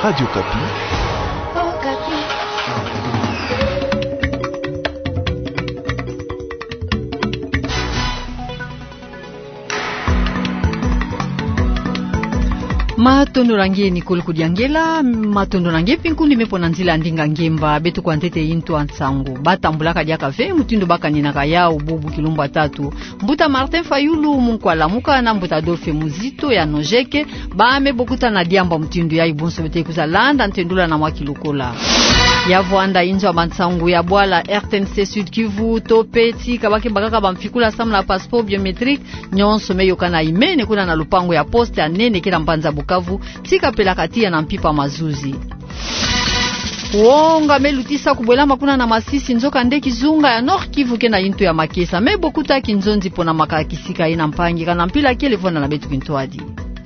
Radio Kapi. Oh, Kapi. Matondo rangi ni kudiangela matondo rangi pinkundi mepona nzila ndinga ngemba betu kwa ntete into ansangu batambulaka diaka ve mutindo bakanina kaya ububu kilumba tatu mbuta Martin Fayulu munkwala muka na mbuta Adolphe Muzito ya Nojeke bame bokuta na diamba mutindo ya ibonso bete kuzalanda ntendula na mwakilukola ya voanda inzo abansangu ya bwala RTNC Sud Kivu topeti kabake bakaka bamfikula samla passeport biometrique nyonso meyokana imene kuna na lupango ya poste ya nene kila mpanza Bukavu tika pela katia na mpipa mazuzi Wonga melutisa kubwela makuna na Masisi nzoka nde kizunga ya Nord Kivu kena into ya Makesa mebokuta kinzonzi pona makakisika ina mpangi kana mpila kele vona na betu kintoadi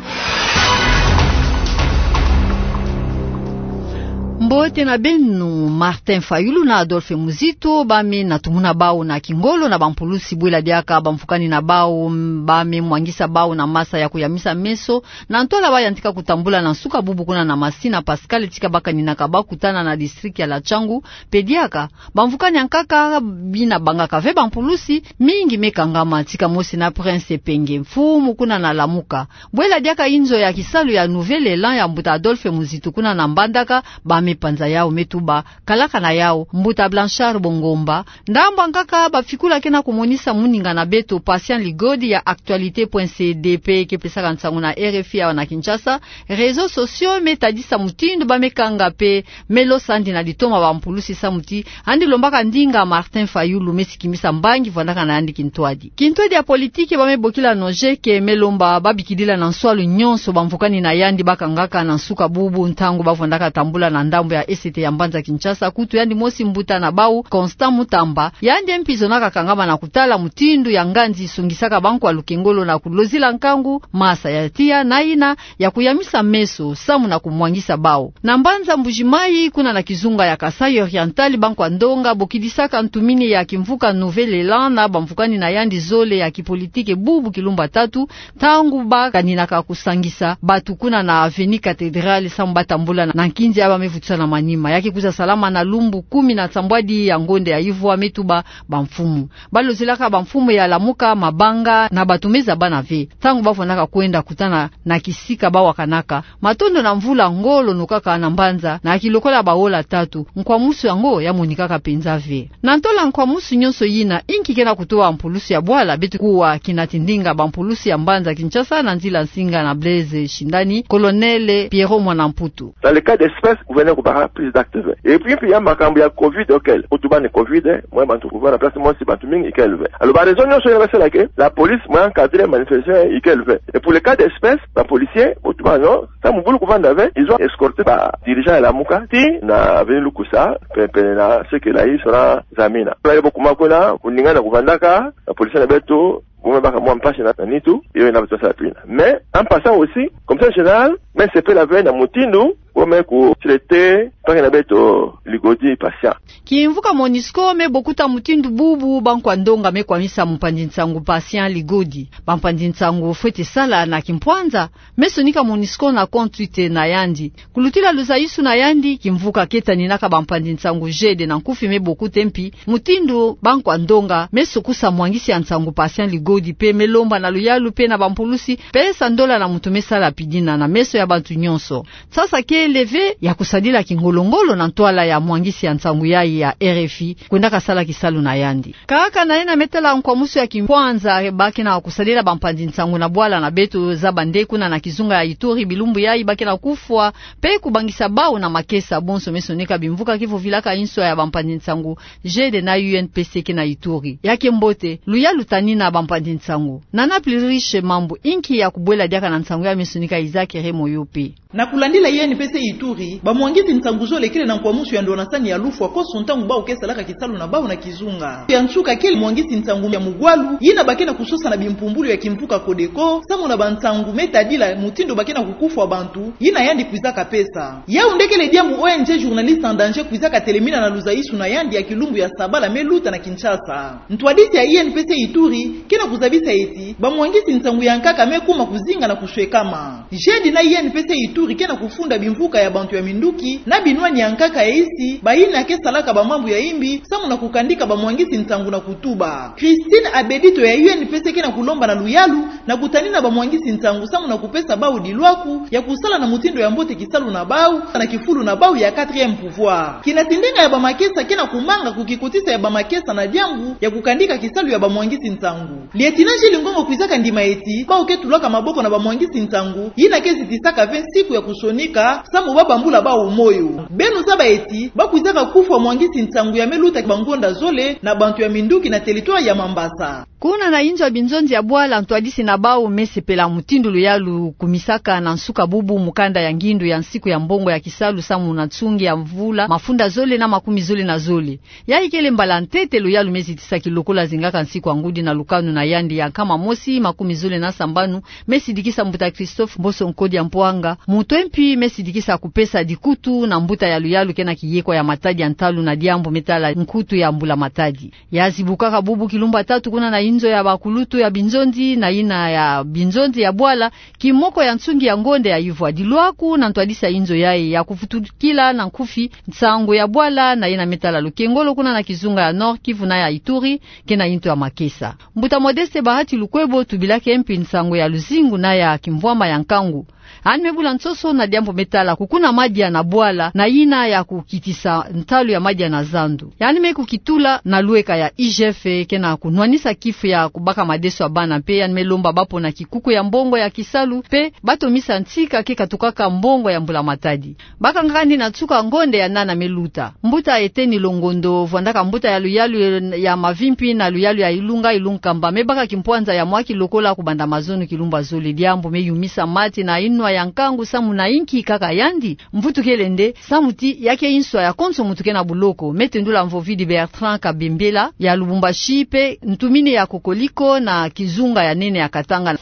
Mbote na benu Martin Fayulu na Adolphe Muzito bame na tumuna bao na kingolo na bampulusi bwela diaka bamfukani na bao bame mwangisa bao na masa ya kuyamisa meso na ntola baya ntika kutambula na suka bubu kuna na Masina Pascal tika baka ninakaba kutana na district ya La Changu pediaka bamfukani ankaka bina banga kave bampulusi mingi mekangama tika mosi na Prince Penge mfumu kuna na Lamuka bwela diaka inzo ya kisalu ya Nouvelle Elan ya mbuta Adolphe Muzito kuna na Mbandaka bame panza yao metuba kalaka na yao mbuta Blanchard Bongomba ndamba nkaka bafikula kena kumonisa muninga na beto Patient Ligodi ya actualité.cdp kepesaka nsangu na RFI ya na Kinshasa réseaux sociaux metadisa mutindo bamekanga pe melo sandi na litoma bampulusi samuti andi lombaka ndinga Martin Fayulu mesikimisa mbangi vandaka na andi kintwadi ya politike bamebokila Nojeke melomba babikidila na nswalu nyonso bamvukani na yandi bakangaka na nsuka bubu ntangu bavondaka tambula na ndambo ya ST ya Mbanza Kinshasa kutu yandi mosi mbuta na bau Constant Mutamba yandi mpizonaka kangama na kutala mutindu ya nganzi sungisaka banku wa Lukengolo na kulozila nkangu masa ya tia na ina ya kuyamisa meso samu na kumwangisa bau na Mbanza Mbujimai kuna na kizunga ya Kasai Orientali banku wa Ndonga bokidisaka ntumini ya kimvuka Nouvelle Elan na bamfukani na yandi zole ya kipolitike bubu kilumba tatu tangu baka ninaka kusangisa batu kuna na Avenue Cathedrale samu batambula na nkinzi aba mevutisha na manima yaki kuza salama na lumbu 10 na tsambwadi ya ngonde ya Ivwa metuba bamfumu balozilaka bamfumu ya Lamuka mabanga na batumeza bana ve tangu bavonaka kwenda kutana na kisika bawa kanaka matondo na mvula ngolo nukaka na Mbanza na kilokola baola tatu nkwa musu yango ya monikaka penza ve na ntola nkwa musu nyonso yina inki kena kutoa mpulusi ya bwala betu kuwa kinatindinga bampulusi ya Mbanza Kinshasa na nzila nsinga na Blaise Shindani Colonel Pierrot Mwanamputu dans le cas d'espèce gouverneur kupaka plus d'actes et puis il y a makambo ya covid auquel otuba ni covid moi bantu pouvoir na place moi si bantu mingi ikelve alors ba raison nyonso ya basela ke la police moi encadrer manifestation ikelve et pour le cas d'espèce ba policier otuba no ça mvulu kuvanda avec ils ont escorté ba dirigeant la Mukati na venu lukusa pepe na ce que la sera zamina kwa beaucoup makona kuningana kuvandaka la police na beto vous baka moi mpashe na nitu iyo inabatosa la pina mais en passant aussi comme ça général mais c'est pas la veine à mutindu comme ku traiter par na beto Ligodi patient kimvuka Monisco me bokuta mutindu bubu bankwa Ndonga me kwa misa mpandi nsangu Patient Ligodi bampandi nsangu fete sala na kimpwanza mesonika Monisco na kontuite na yandi kulutila luzaisu na yandi kimvuka keta ninaka bampandi nsangu jede na nkufi me bokuta mpi mutindu bankwa Ndonga mesokusa mwangisi ya nsangu Patient Ligodi pe melomba na luyalu pe na bampulusi pesa ndola na mutumesa la pidina na meso ya bantu nyonso sasa ke leve ya kusadila kingolongolo na ntwala ya mwangisi ya nsangu yai ya RFI kwenda kasala kisalu na yandi kaka na ena metela nkwa musu ya kimpwanza baki na kusadila bampandi nsangu na bwala na beto za bandeku na kizunga ya Ituri bilumbu yai baki na kufwa pe kubangisa bao na Makesa bonso mesonika bimvuka kivu vilaka inso ya bampandi nsangu jede na UNPC ke na Ituri yake mbote luya lutani na bampandi nsangu nana pliriche mambo inki ya kubwela diaka na nsangu ya mesonika Izaki Remo yope na kulandila UNPC Ituri bamwangiti nsangu zole kile na kwa musu ya ndona sani ya lufu kwa sontangu bao kesa laka kisalu na bao na kizunga ya nsuka kile mwangiti nsangu ya mugwalu yina bakena kusosa na bimpumbulu ya kimvuka Kodeko samu na bansangu metadila mutindo bakena kukufu wa bantu yina yandi kuizaka pesa ya undekele diamu ONG journaliste en danger kuizaka telemina na luzaisu na yandi ya kilumbu ya Sabala meluta na Kinshasa ntwadisi ya UNPC Ituri kena kuzabisa eti bamwangiti nsangu ya nkaka mekuma kuzinga na kushwekama jedi na UNPC Ituri kena kufunda bimvuka mvuka ya bantu ya minduki na binwani ya nkaka ya isi baina kesalaka ba mambu ya imbi samu na kukandika ba mwangisi nsangu na kutuba. Christine Abedito ya UNPC na kulomba na luyalu na kutanina ba mwangisi nsangu samu na kupesa bau dilwaku ya kusala na mutindo ya mbote kisalu na bau na kifulu na bau ya 4e pouvoir. Kinatindenga ya ba makesa kena kumanga kukikutisa ya ba makesa na diangu ya kukandika kisalu ya ba mwangisi nsangu. Lieutenant Lingongo kuizaka ndima eti bau ketulaka maboko na ba mwangisi nsangu yina kezi tisaka 20 siku ya kusonika samu baba mbula bau moyo. Benu zaba eti bakuizaka kufa mwangisi nsangu ya meluta bangonda zole na bantu ya minduki na territoire ya Mambasa. Kuna na inzo binzonzi ya bwala ntwadisi na bau mesepela mutindo luyalu kumisaka na nsuka bubu mukanda ya ngindu ya nsiku ya mbongo ya kisalu samu na tsungi ya mvula mafunda zole na makumi zole na zole. Ya ikele mbala ntete luyalu mezi tisaki lokola zingaka nsiku angudi na lukanu na yandi ya kama mosi makumi zole na sambanu mesi dikisa mbuta Christophe Mboso Nkodi ya Mpoanga. Mutoempi mesi dikisa kupesa dikutu na mbuta ya luyalu kena kiyeko ya matadi ya ntalu na diambo metala nkutu ya mbula matadi. Ya zibukaka bubu kilumba tatu kuna na inzo ya bakulutu ya binzonzi na ina ya binzonzi ya bwala kimoko ya nsungi ya ngonde ya Yivwa dilwaku na ntwadisa inzo yae ya kufutukila na nkufi nsango ya bwala na ina metala lukengolo kuna na kizunga ya Nord Kivu na ya Ituri kena into ya Makesa. Mbuta Modeste Bahati Lukwebo tubilake empi nsango ya Luzingu na ya Kimvwama ya Nkangu. Mebula nsoso na diambo metala kukuna maji ya nabwala na ina ya kukitisa ntalu ya maji ya nazandu. Meku kitula na lueka ya IGF kena kunwanisa kifu ya kubaka madeso abana pe melomba bapo na kikuku ya mbongo ya kisalu pe bato misa ntika keka tukaka mbongo ya mbula matadi. Baka ngandi na tsuka ngonde ya nana meluta. Mbuta eteni longondo vwandaka mbuta ya luyalu ya mavimpi na luyalu ya ilunkamba mebaka kimpuanza ya mwaki lokola kubanda mazonu kilumba zole diambo meyumisa mati na inwa ya nkangu samu na inki kaka yandi mvutu kelende samuti yake inswa ya konso mutuke na buloko metendula mvovidi Bertrand Kabembela ya Lubumbashi pe ntumine ya Kokoliko na kizunga ya nene ya Katanga.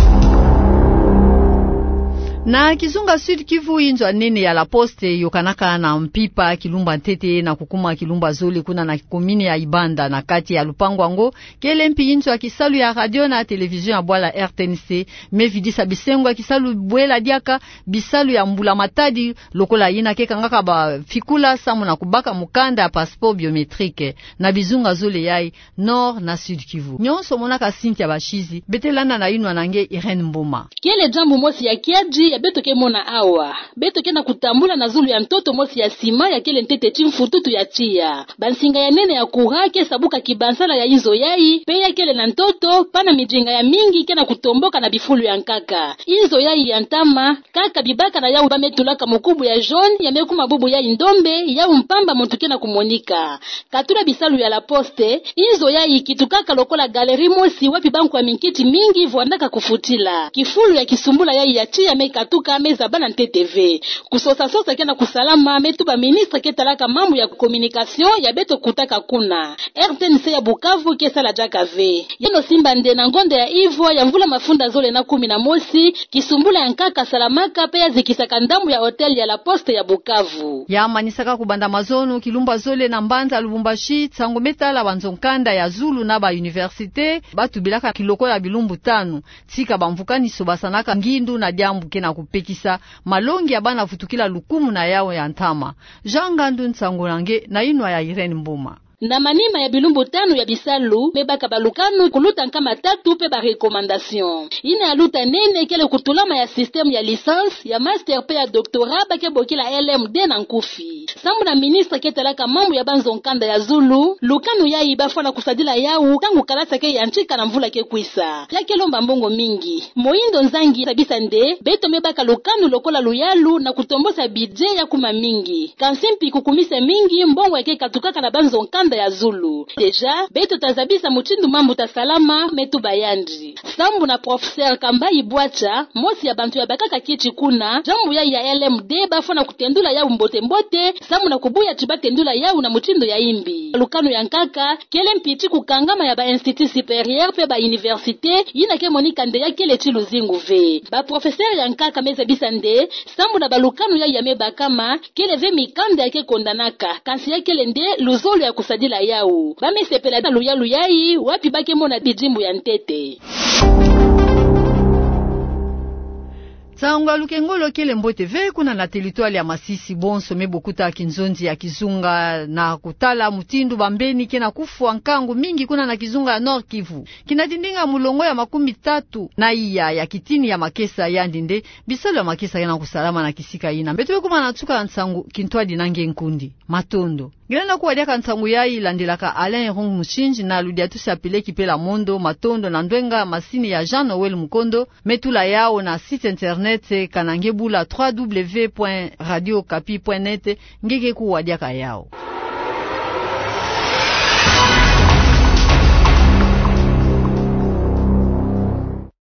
Na kizunga Sud Kivu inzo nene ya La Poste yokanaka na mpipa kilumba ntete na kukuma kilumba zoli kuna na komini ya Ibanda na kati ya lupango ango kele mpi inzo ya kisalu ya radio na television ya bwala RTNC mevidisa bisengo ya kisalu bwela diaka bisalu ya mbula matadi lokola yina keka ngaka ba fikula samu na kubaka mukanda ya passeport biometrique na bizunga zoli yai Nord na Sud Kivu. Nyonso monaka Cynthia Bashizi betelana na inwa nange Irene Mboma. Kele jambo mosi ya kiaji ya beto ke mona awa beto ke na kutambula na zulu ya ntoto mosi ya sima ya kele ntete chimfututu ya chia bansinga ya nene ya kurake sabuka kibansala ya inzo yai pe ya kele na ntoto pana mijinga ya mingi ke na kutomboka na bifulu ya nkaka inzo yai ya ntama kaka bibaka na yau bametulaka mukubu ya jaune ya meku mabubu ya indombe ya mpamba montuke na kumonika katula bisalu ya La Poste inzo yai kitukaka lokola galeri mosi wapi banku ya minkiti mingi vwandaka kufutila kifulu ya kisumbula yai ya chia meka tuka meza bana NTTV kusosa sosa kena kusalama metuba ministre ketalaka mambo ya communication ya beto kutaka kuna RTNC ya Bukavu kesala jakave yeno simba nde na ngonde ya Ivo ya mvula mafunda zole na 11 kisumbula ya nkaka salamaka pe ya zikisaka ndambu ya hotel ya La Poste ya Bukavu ya manisaka kubanda mazono kilumba zole na Mbanza Lubumbashi tsango metala banzonkanda ya Zulu na ba université batu bilaka kiloko ya bilumbu tanu tika bamvukani sobasanaka ngindu na diambu kena kupekisa malongi ya bana futukila lukumu na yao ya ntama jangandu nsango nange na inwa ya Irene Mboma. Na manima ya bilumbu tanu ya bisalu mebaka balukanu kuluta nkama tatu pe ba recommandation ina aluta nene kele kutulama ya système ya licence ya master pe ya doctorat bake bokila LMD na nkufi sambu na ministre ketalaka mambo ya banzo nkanda ya Zulu lukanu ya ibafana kusadila yau kangu kalasa ke ya nchika na mvula ke kwisa yake lomba mbongo mingi moindo nzangi sabisa nde beto mebaka lukanu lokola luyalu na kutombosa bidje ya kuma mingi kansimpi kukumise mingi mbongo yake katukaka na banzo nkanda ya Zulu deja beto tazabisa muchindu mambo tasalama metu bayandi sambu na professeur Kambai Bwacha mosi ya bantu ya bakaka kichi kuna jambu ya LMD bafana kutendula ya mbote sambu na kubuya tibatendula ya na muchindo ya imbi lukano ya nkaka kele mpiti kukangama ya ba institut supérieur pe ba université yina ke monika nde ya kele chiluzingu ve ba professeur ya nkaka meza bisande sambu na balukano ya meba kama kele ve mikanda yake kondanaka kansi ya kele nde luzolo ya kusadila yau bamesepela na luyalu yai wapi bake mona bijimbu ya ntete. Tsangwa lukengolo kele mbote ve kuna na teritwali ya Masisi bonso mebokuta kinzonzi ya Kizunga na kutala mutindu bambeni kena kufu nkangu mingi kuna na Kizunga ya Nord Kivu. Kinatindinga mulongo ya 30 na iya ya kitini ya makesa ya ndinde bisalo ya makesa yana kusalama na kisika ina. Betuwe kuma natsuka nsangu kintwadi nange nkundi. Matondo. Gilenda kuwadiaka nsangu ya ilandelaka Alain Rung Mushinji na ludiatu sapile kipela mondo, matondo na ndwenga masini ya Jean Noel Mukondo, metula yao na site internet kanangebula www.radiokapi.net ngeke kuwadiaka yao.